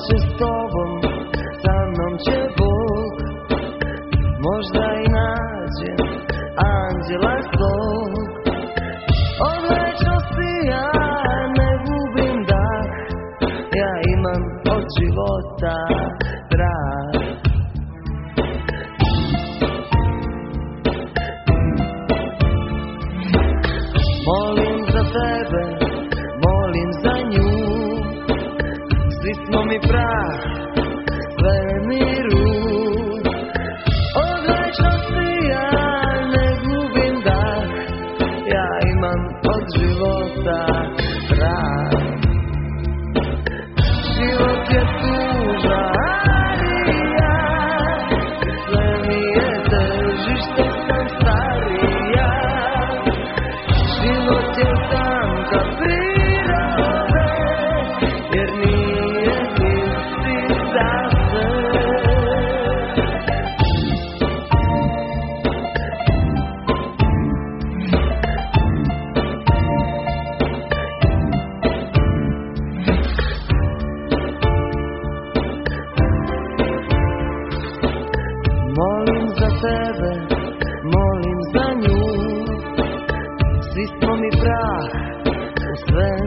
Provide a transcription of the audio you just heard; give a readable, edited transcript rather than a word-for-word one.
će s tobom, sa mnom će Bog, možda i nađem anđela svog. Od večnosti ja ne gubim dah, ja imam od života strah. Molim za tebe, molim za nju, svi smo mi prah, svemiru. Od večnosti ja ne gubim dah, ja imam od života strah. Život je tužna arija, sve mi je teži što sam starija. Život je tanka prirode, jer nije isti za sve. Molim za tebe, molim za nju, svi smo mi prah u sve.